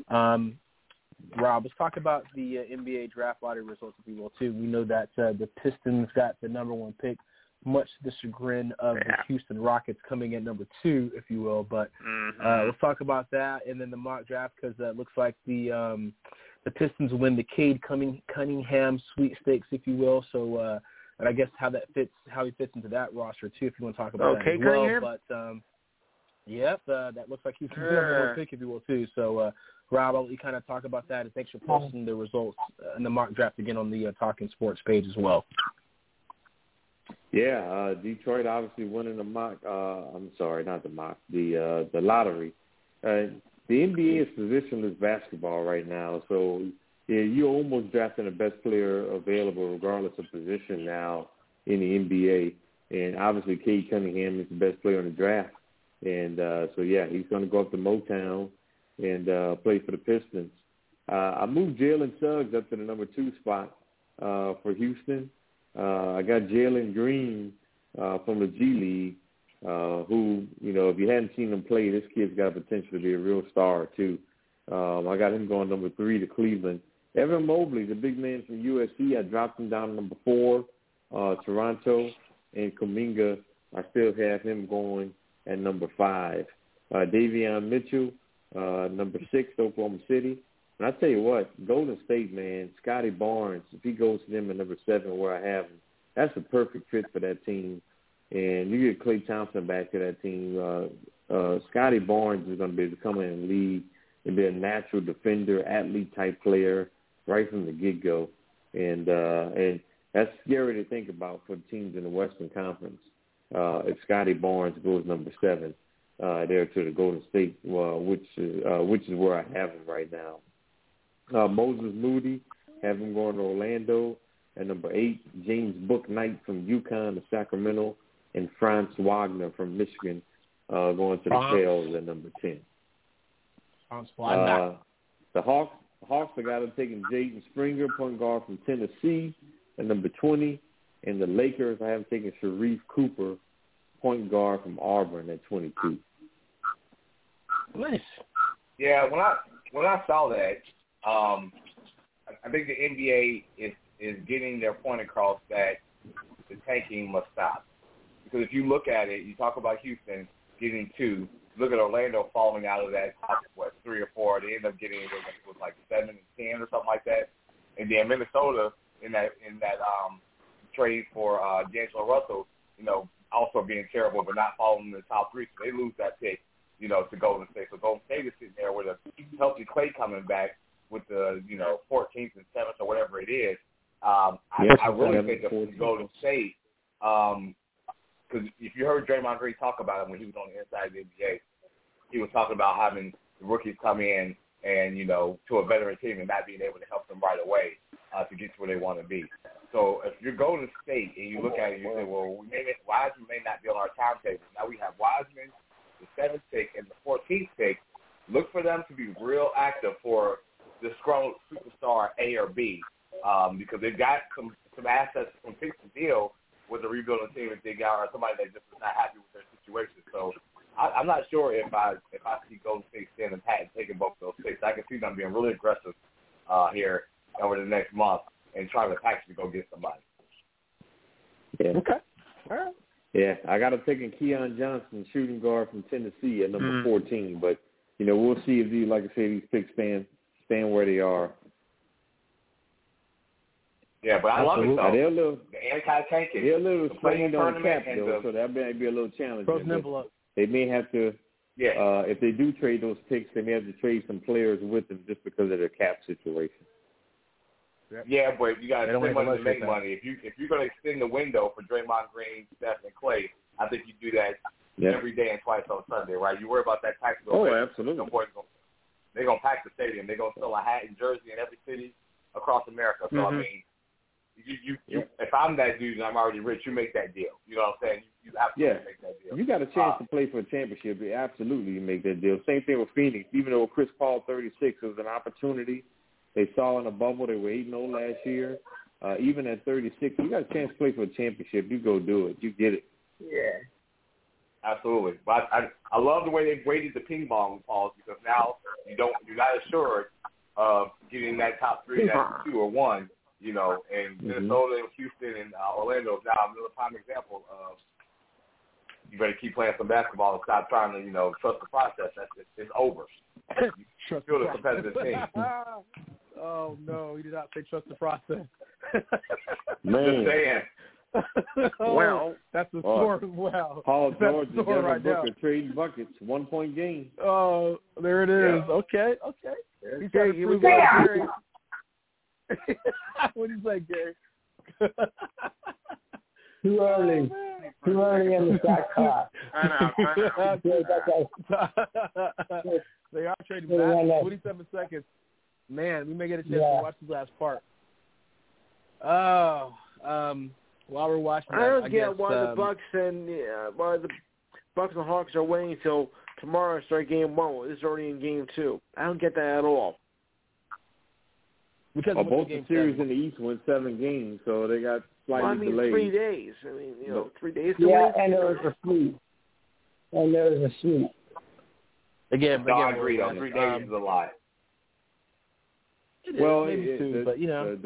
Rob, let's talk about the NBA draft lottery results, if you will, too. We know that the Pistons got the number 1 pick, much to the chagrin of the Houston Rockets coming in number 2, if you will. But let's talk about that and then the mock draft because it looks like the Pistons win the Cade Cunningham sweepstakes, if you will. So, and I guess how he fits into that roster too, if you want to talk about that as well. Cunningham? But that looks like he's the number 1 pick, if you will, too. So, Rob, I'll let you kind of talk about that, and thanks for posting the results in the mock draft again on the Talking Sports page as well. Yeah, Detroit obviously winning the mock. I'm sorry, not the mock. The lottery. The NBA is positionless basketball right now, so you're almost drafting the best player available, regardless of position now in the NBA. And obviously, Cade Cunningham is the best player in the draft, and he's going to go up to Motown and play for the Pistons. I moved Jalen Suggs up to the number 2 spot for Houston. I got Jalen Green from the G League who, if you hadn't seen him play, this kid's got potential to be a real star, too. I got him going number 3 to Cleveland. Evan Mobley, the big man from USC, I dropped him down to number 4, Toronto. And Kuminga, I still have him going at number 5. Davion Mitchell, number 6, Oklahoma City. And I tell you what, Golden State, man, Scotty Barnes, if he goes to them at number 7 where I have him, that's a perfect fit for that team. And you get Klay Thompson back to that team. Scotty Barnes is going to be coming in the league and be a natural defender, athlete-type player right from the get-go. And that's scary to think about for the teams in the Western Conference. If Scotty Barnes goes number 7 there to the Golden State, which is where I have him right now. Moses Moody, have him going to Orlando. At number 8, James Bouknight from UConn to Sacramento, and Franz Wagner from Michigan going to the Pels at number 10. The Hawks I got them taking Jaden Springer, point guard from Tennessee, at number 20. And the Lakers, I have them taking Sharif Cooper, point guard from Auburn at 22. Nice. Yeah, when I saw that, I think the NBA is getting their point across that the tanking must stop. Because if you look at it, you talk about Houston getting 2. Look at Orlando falling out of that top, 3 or 4. They end up getting it was like 7 and 10 or something like that. And then Minnesota in that trade for D'Angelo Russell, also being terrible but not falling in the top 3, so they lose that pick, to Golden State. So Golden State is sitting there with a healthy Klay coming back with the 14th and 7th or whatever it is. I really think of Golden State. Because if you heard Draymond Green talk about it when he was on the inside of the NBA, he was talking about having the rookies come in and, to a veteran team and not being able to help them right away to get to where they want to be. So if you're Golden State and you look at it and you say, well, Wiseman may not be on our timetable. Now we have Wiseman, the 7th pick, and the 14th pick. Look for them to be real active for disgruntled superstar A or B because they've got some assets, some picks to deal with the rebuilding team if they got or somebody that just is not happy with their situation. So I'm not sure if I see Golden State standing pat and taking both of those picks. I can see them being really aggressive here over the next month and trying to actually go get somebody. Yeah. Okay. All right. Yeah, I got him taking Keon Johnson, shooting guard from Tennessee at number 14. But, we'll see if these picks stand where they are. Yeah, but I love it, though. They're a little, the anti-tanking. They're a little strained on cap, though, so that may be a little challenging. They may have to, if they do trade those picks, they may have to trade some players with them just because of their cap situation. Yeah, but you got to spend money to make money. If you're going to extend the window for Draymond Green, Steph, and Klay, I think you do that every day and twice on Sunday, right? You worry about that tactical. Oh, absolutely. They're going to pack the stadium. They're going to sell a hat and jersey in every city across America. So, I mean, if I'm that dude and I'm already rich, you make that deal. You know what I'm saying? You absolutely make that deal. You got a chance to play for a championship. Absolutely, you make that deal. Same thing with Phoenix. Even though Chris Paul 36 was an opportunity, they saw in a bubble. They were 8-0 last year. Even at 36, you got a chance to play for a championship. You go do it. You get it. Yeah. Absolutely. But I love the way they've weighted the ping pong balls because now you're not assured of getting that top 3, that 2 or 1. And Minnesota and Houston and Orlando is now another prime example of you better keep playing some basketball and stop trying to, trust the process. It's over. You feel the competitive team. Oh, no, he did not say trust the process. Man. Just saying. Well, that's the score as well. Paul George and Devin right Booker trading buckets, 1-point game. Oh, there it is. Yeah. Okay. He's trying to prove Gary. What do you say, Gary? Too early. Too early in the shot clock. I know. They are trading back. 27 seconds. Man, we may get a chance to watch this last part. While we're watching that, I don't get why the Bucks and Hawks are waiting until tomorrow to start game 1. This is already in game 2. I don't get that at all. Because both the series in the East went 7 games, so they got slightly delayed. 3 days. 3 days to wait. wait. And it was a sleep. And there was a sweep. Again, I agree on 3 days is a lot. Well, maybe two, but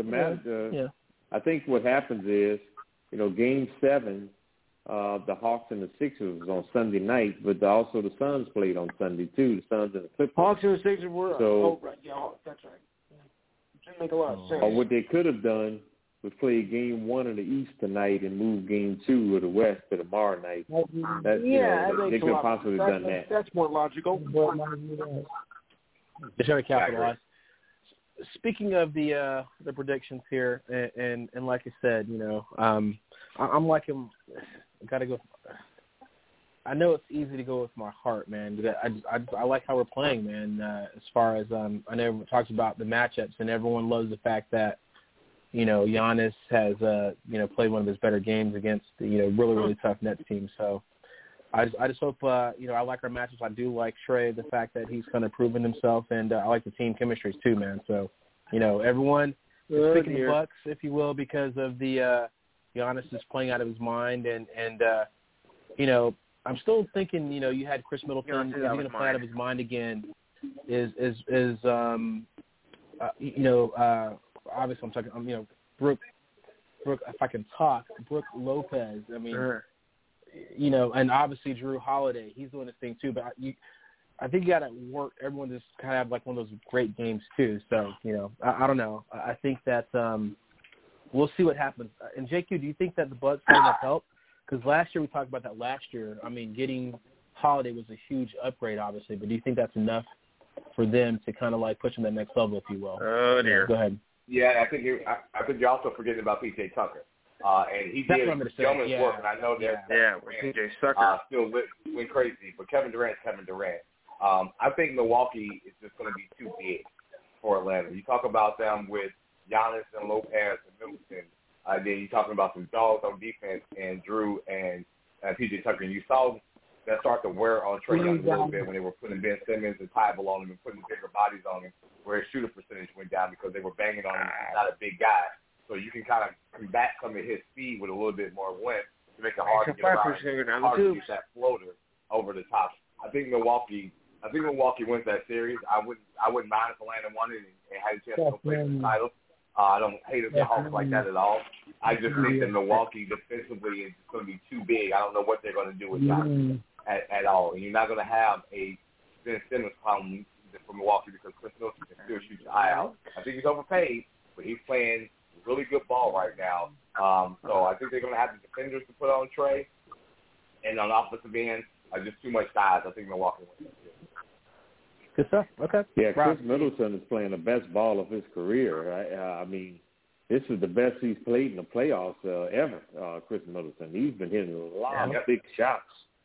I think what happens is, Game 7, the Hawks and the Sixers was on Sunday night, but also the Suns played on Sunday too. The Suns and the Clippers. Hawks and the Sixers were. Right. Yeah, that's right. Didn't make a lot of sense. What they could have done was play Game 1 in the East tonight and move Game 2 of the West to tomorrow night. They could have possibly done that. That's more logical. They're trying to capitalize. Speaking of the predictions here, and like I said, I'm like him. Got to go. I know it's easy to go with my heart, man. I like how we're playing, man. As far as I know, everyone talks about the matchups, and everyone loves the fact that Giannis has played one of his better games against the really tough Nets team. So I just hope I like our matchups. I do like Trae, the fact that he's kind of proven himself, and I like the team chemistries too, man. So everyone is picking the Bucks, if you will, because of the Giannis is playing out of his mind, and I'm still thinking you had Chris Middleton. Is he going to play out of his mind again? Obviously I'm talking. Brooke, if I can talk, Brooke Lopez. I mean, and obviously Drew Holiday. He's doing his thing too. But I think you got to work. Everyone just kind of have like one of those great games too. So I don't know. I think that we'll see what happens. And JQ, do you think that the Bucks have enough help? Because last year we talked about that last year. I mean, getting Holiday was a huge upgrade, obviously. But do you think that's enough for them to kind of like push them to that next level, if you will? Oh dear. Go ahead. Yeah, I think you're also forgetting about PJ Tucker, and he did yeoman's work. And I know that PJ Tucker still went crazy, but Kevin Durant's Kevin Durant. I think Milwaukee is just going to be too big for Atlanta. You talk about them with Giannis and Lopez and Middleton. Then you're talking about some dogs on defense and Drew and PJ Tucker. And you saw that start to wear on Trae Young a little bit when they were putting Ben Simmons and Tybal on him and putting bigger bodies on him, where his shooter percentage went down because they were banging on him. He's not a big guy. So you can kind of combat some of his speed with a little bit more length to make it hard to get around, hard to get that floater over the top. I think Milwaukee wins that series. I wouldn't mind if Atlanta won it and had a chance to go play for the title. I don't hate the Hawks like that at all. I just think that Milwaukee defensively is going to be too big. I don't know what they're going to do with Giannis at all. And you're not going to have a Ben Simmons problem for Milwaukee because Chris Middleton can still shoot your eye out. I think he's overpaid, but he's playing really good ball right now. So I think they're going to have the defenders to put on Trae. And on the offensive end, just too much size. I think Milwaukee wins. Good stuff. Okay. Yeah, Chris Middleton is playing the best ball of his career. I mean, this is the best he's played in the playoffs ever, Chris Middleton. He's been hitting a lot of big shots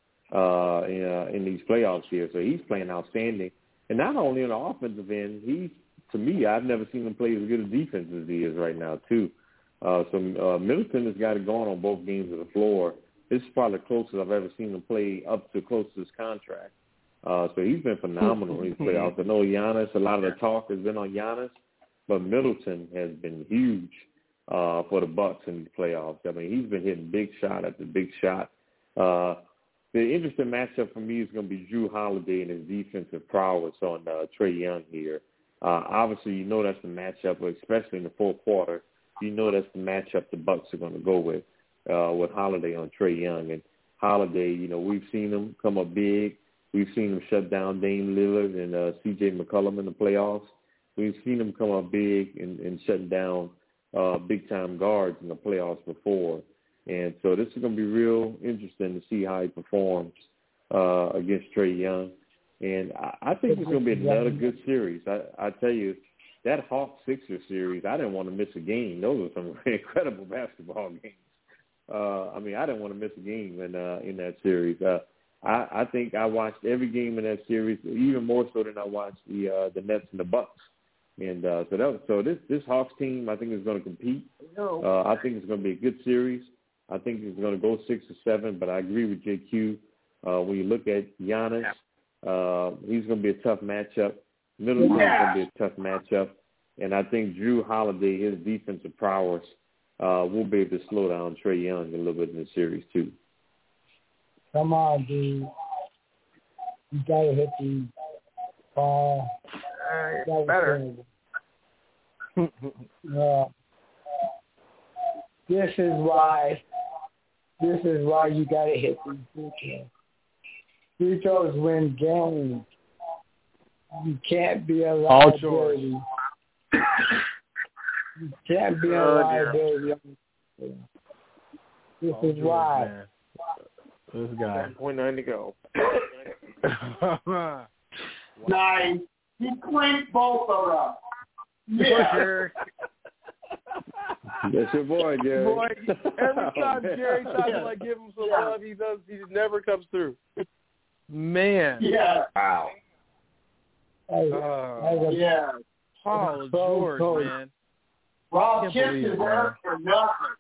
in these playoffs here. So he's playing outstanding. And not only on the offensive end, to me, I've never seen him play as good a defense as he is right now, too. So Middleton has got it going on both games of the floor. This is probably the closest I've ever seen him play up to close to his contract. So he's been phenomenal in these playoffs. I know Giannis, a lot of the talk has been on Giannis, but Middleton has been huge for the Bucks in these playoffs. I mean, he's been hitting big shot after big shot. The interesting matchup for me is going to be Drew Holiday and his defensive prowess on Trae Young here. Obviously, that's the matchup, especially in the fourth quarter. That's the matchup the Bucks are going to go with Holiday on Trae Young. And Holiday, we've seen him come up big. We've seen him shut down Dame Lillard and C.J. McCollum in the playoffs. We've seen him come up big and shutting down big-time guards in the playoffs before. And so this is going to be real interesting to see how he performs against Trae Young. And I think it's going to be another good series. I tell you, that Hawks-Sixers series, I didn't want to miss a game. Those are some incredible basketball games. I didn't want to miss a game in that series. I think I watched every game in that series, even more so than I watched the Nets and the Bucks. And so this Hawks team, I think, is going to compete. I think it's going to be a good series. I think it's going to go 6 or 7. But I agree with JQ. When you look at Giannis, he's going to be a tough matchup. Middleton's going to be a tough matchup. And I think Drew Holiday, his defensive prowess, will be able to slow down Trae Young a little bit in the series too. Come on, dude. You got to hit the ball. Better. This is why you got to hit these free throws. Free throws win games. You can't be a liability. You can't be a liability. This is why. Man. This guy. 7.9 to go. Nice. He clanked both of them. Yeah. That's your boy, Jerry. Boy, every time Jerry tries to give him some love, he just never comes through. Man. Yeah. Wow. Yeah. Paul George, man. Rob kissed his work for nothing.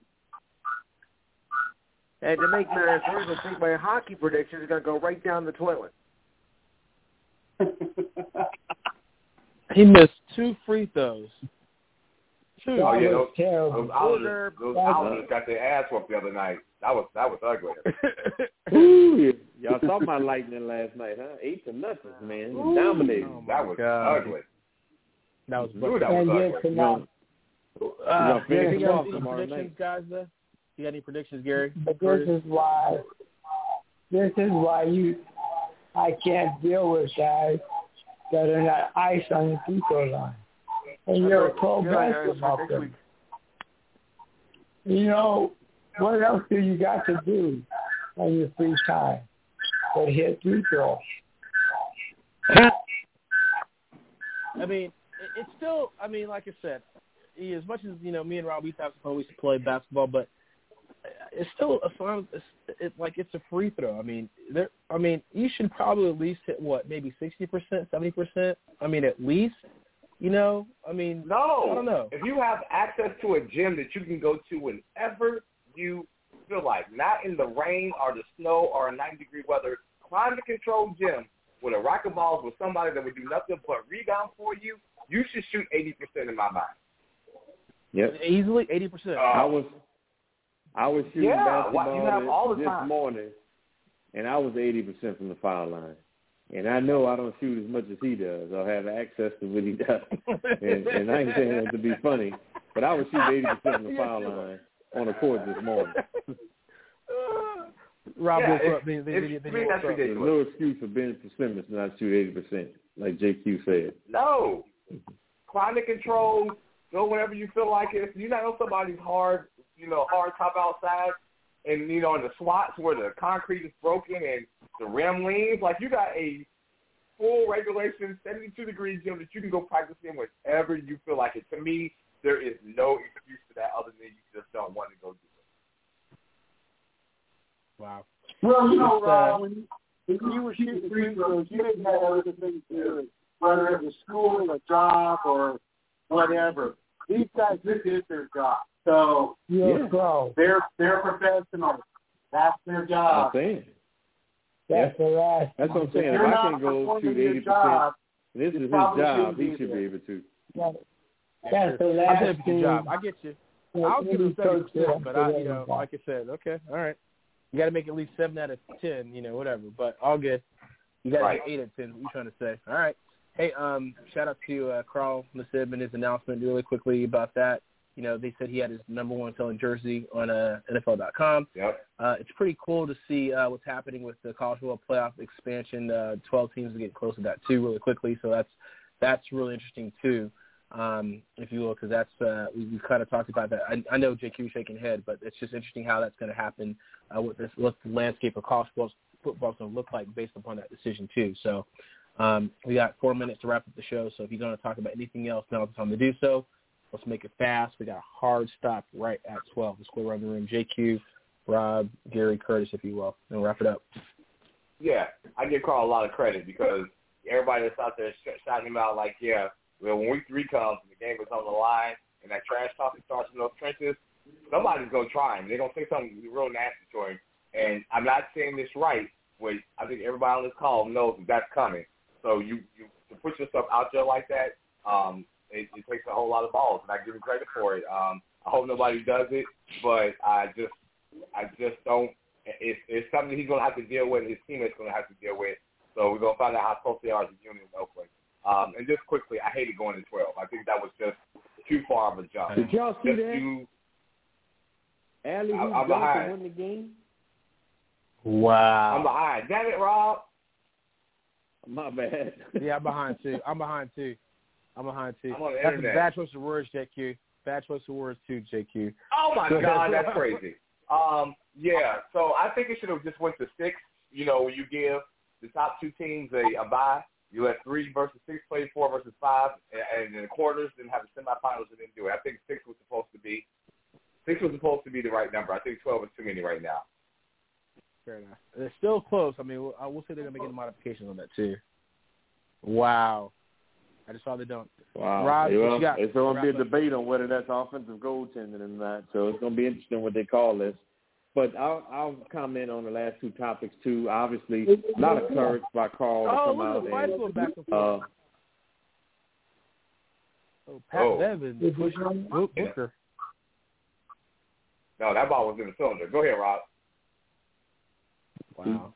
And to make matters worse, I think my hockey prediction is going to go right down the toilet. He missed 2 free throws. 2. Oh, yeah, those terrible. Islanders got their ass whooped the other night. That was ugly. Ooh, y'all saw my Lightning last night, huh? 8-0, man. Dominated. Oh that was ugly. That was ugly. Anything else? Any predictions, guys? You got any predictions, Gary? But this is why I can't deal with guys that are not ice on the free throw line. And you're a pro basketball player. You know, what else do you got to do on your free time but hit free throws? I mean, it's still, like I said, as much as, me and Rob, we used to play basketball, but it's still it's a free throw. You should probably at least hit maybe 60%, 70%. At least, No, I don't know. If you have access to a gym that you can go to whenever you feel like, not in the rain or the snow or 90-degree weather, climate-controlled gym with a rack of balls with somebody that would do nothing but rebound for you, you should shoot 80% in my mind. Yep. Easily 80%. I was shooting basketball this time. morning, and I was 80% from the foul line. And I know I don't shoot as much as he does. I'll have access to what he does. and I ain't saying that to be funny, but I was shooting 80% from the foul line on the court this morning. Rob, that's ridiculous. There's no excuse for Ben Simmons to not shoot 80%, like JQ said. No. Climate control, go whenever you feel like it. If you're not on somebody's hard top outside, and, in the slots where the concrete is broken and the rim leans, like you got a full regulation 72-degree gym that you can go practice in whenever you feel like it. To me, there is no excuse for that other than you just don't want to go do it. Wow. Well, Rob, when you were shooting free throws, you didn't have other things to do, whether it was school, a job, or whatever. These guys, this is their job. So they're professionals. That's their job. I'm saying. That's the last. That's what I'm saying. If I can go shoot 80%, this is his job. He should be able to. That's the last job. I get you. I'll give him 30%, but like I said, okay, all right. You got to make at least 7 out of 10, whatever. But all good. You got to make 8 out of 10. What you trying to say? All right. Hey, shout out to Carl Nassib and his announcement really quickly about that. They said he had his number 1 selling jersey on NFL.com. Yep. It's pretty cool to see what's happening with the college football playoff expansion. 12 teams are getting close to that too, really quickly. So that's really interesting too, if you will, because that's we've kind of talked about that. I know JQ shaking head, but it's just interesting how that's going to happen with what the landscape of college football is going to look like based upon that decision too. So we got 4 minutes to wrap up the show. So if you're going to talk about anything else, now's the time to do so. Let's make it fast. We got a hard stop right at 12. Let's go around the room. JQ, Rob, Gary, Curtis, if you will, and wrap it up. Yeah, I give Carl a lot of credit because everybody that's out there shouting him out like, when week 3 comes and the game is on the line and that trash talking starts in those trenches, somebody's going to try him. They're going to say something real nasty to him. And I'm not saying this right, but I think everybody on this call knows that's coming. So you to put yourself out there like that, it takes a whole lot of balls, and I give him credit for it. I hope nobody does it, but I just don't. It's something he's going to have to deal with. His teammates going to have to deal with. So we're going to find out how close they are as a unit in Oakland. And just quickly, I hated going to 12. I think that was just too far of a jump. Did y'all see that? Allie, who's going to win the game? Wow. I'm behind. Damn it, Rob. My bad. Yeah, I'm behind too. I'm on the That's internet. A bad choice of words, JQ. Bad choice of words too, JQ. Oh my God, that's crazy. Yeah. So I think it should have just went to 6. You know, when you give the top 2 teams a bye, you let 3 versus 6 play 4 versus 5, and in the quarters, then have the semifinals and then do it. I think 6 was supposed to be the right number. I think 12 is too many right now. Fair enough. It's still close. I mean, I will say they're going to make any modifications on that, too. Wow. I just saw the dunk. Wow. Rob, well, it's going to be a debate on whether that's offensive goaltending or not, so it's going to be interesting what they call this. But I'll comment on the last 2 topics, too. Obviously, a lot of courage by Carl to come out. Pat Bevin pushing Booker. No, that ball was in the cylinder. Go ahead, Rob. Wow.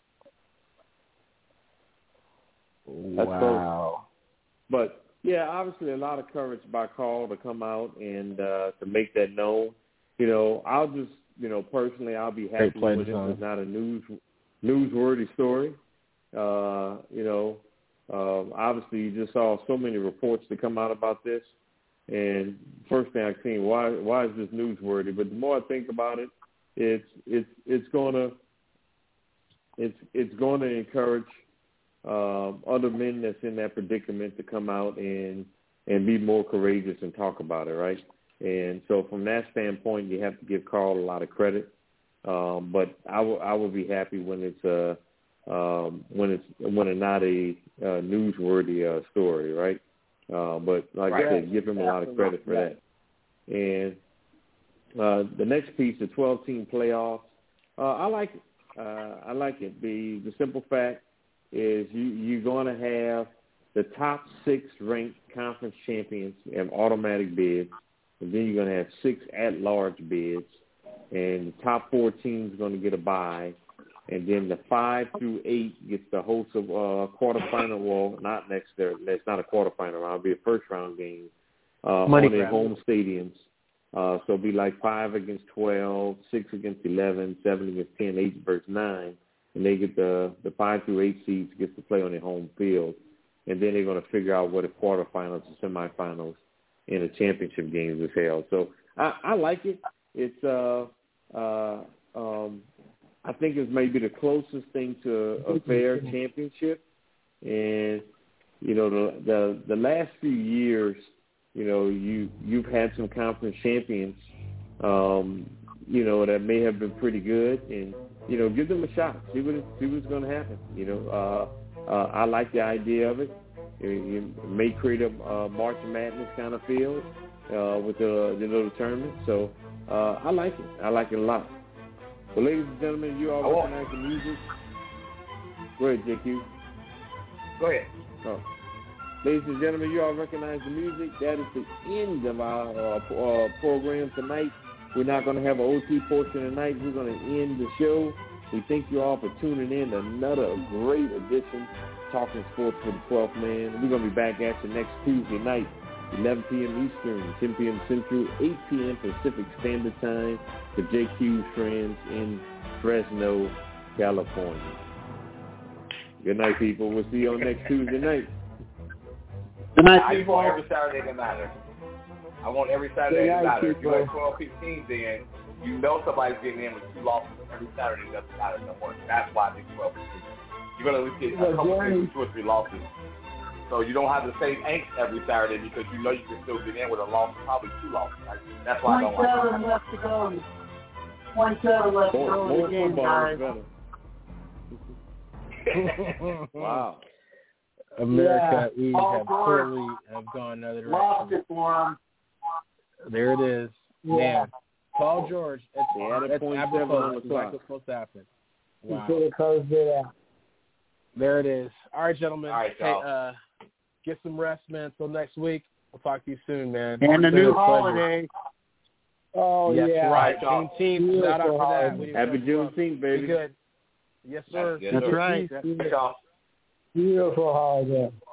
That's wow. But, yeah, obviously a lot of courage by Carl to come out and to make that known. You know, I'll just, you know, personally, I'll be happy when this is not a newsworthy story. You know, obviously you just saw so many reports to come out about this. And first thing I've seen, why is this newsworthy? But the more I think about it, it's going to encourage other men that's in that predicament to come out and be more courageous and talk about it, right? And so from that standpoint, you have to give Carl a lot of credit. But I will be happy when it's not a newsworthy story, right? But like I said, give him a lot of credit for that. And the next piece, the 12-team playoffs, I like it. I like it. The simple fact is you're going to have the top 6 ranked conference champions have automatic bids, and then you're going to have 6 at-large bids, and the top 4 teams are going to get a bye, and then the 5 through 8 gets the host of quarterfinal. Well, not next there. It's not a quarterfinal round. It'll be a first-round game on their home stadiums. So it'll be like 5 against 12, 6 against 11, 7 against 10, 8 versus 9. And they get the 5 through 8 seeds gets to play on their home field. And then they're going to figure out what the quarterfinals and semifinals and the championship games is held. So I like it. It's I think it's maybe the closest thing to a fair championship. And, you know, the last few years, you know, you've had some conference champions, you know, that may have been pretty good, and, you know, give them a shot. See what's going to happen. You know, I like the idea of it. You may create a March Madness kind of field with the little tournament. So I like it. I like it a lot. Well, ladies and gentlemen, you all recognize the music. Go ahead, JQ. Go ahead. Oh. Ladies and gentlemen, you all recognize the music. That is the end of our program tonight. We're not going to have an OT portion tonight. We're going to end the show. We thank you all for tuning in to another great edition, Talking Sports for the 12th Man. We're going to be back at you next Tuesday night, 11 p.m. Eastern, 10 p.m. Central, 8 p.m. Pacific Standard Time for JQ's friends in Fresno, California. Good night, people. We'll see you on next Tuesday night. Good night, I people. want every Saturday to matter. I want every Saturday to matter. If you have 12, 15 in, you know somebody's getting in with 2 losses every Saturday. It doesn't matter no more. That's why I think 12 15. You're going to at least get a couple of things with 2 or 3 losses. So you don't have the same angst every Saturday because you know you can still get in with a loss, probably 2 losses. Right? That's why I don't like it. 27 left to go. 27 left to go in the game, guys. Wow. America, we have clearly gone another direction. Lost it for him. There it is. Yeah. Man, Paul George, that's apropos. That's what's supposed to happen. Wow. You should have closed it out. There it is. All right, gentlemen. All right, hey, get some rest, man. Until next week. We'll talk to you soon, man. And the new holiday. Oh, yes, yeah. Right. Juneteenth. Shout out for that. Happy Juneteenth, baby. Be good. Yes, sir. Yes, That's sir. right. Y'all. Beautiful holiday.